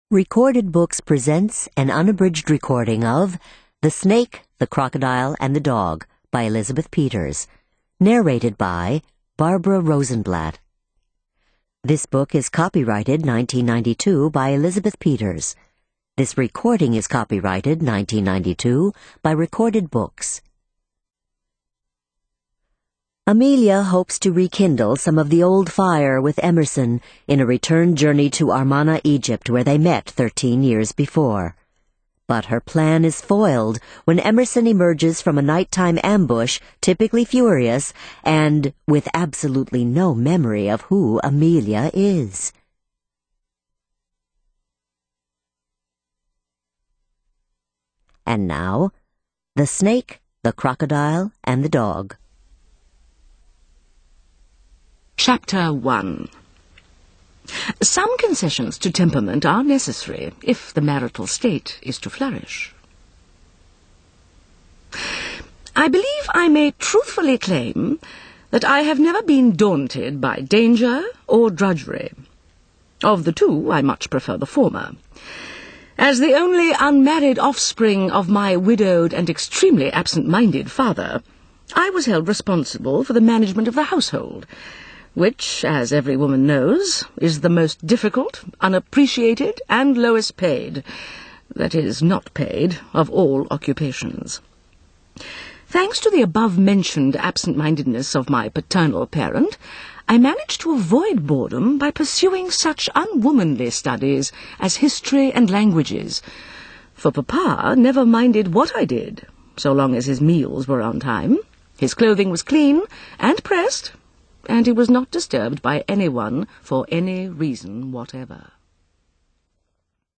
Recorded Books presents an unabridged recording of The Snake, the Crocodile, and the Dog by Elizabeth Peters, narrated by Barbara Rosenblatt. This book is copyrighted 1992 by Elizabeth Peters. This recording is copyrighted 1992 by Recorded Books. Amelia hopes to rekindle some of the old fire with Emerson in a return journey to Amarna, Egypt, where they met 13 years before. But her plan is foiled when Emerson emerges from a nighttime ambush, typically furious, and with absolutely no memory of who Amelia is. And now, The Snake, the Crocodile, and the Dog. Chapter 1. Some concessions to temperament are necessary if the marital state is to flourish. I believe I may truthfully claim that I have never been daunted by danger or drudgery. Of the two, I much prefer the former. As the only unmarried offspring of my widowed and extremely absent-minded father, I was held responsible for the management of the household, which, as every woman knows, is the most difficult, unappreciated, and lowest paid, that is, not paid, of all occupations. Thanks to the above-mentioned absent-mindedness of my paternal parent, I managed to avoid boredom by pursuing such unwomanly studies as history and languages, for Papa never minded what I did, so long as his meals were on time, his clothing was clean and pressed, and he was not disturbed by anyone for any reason whatever.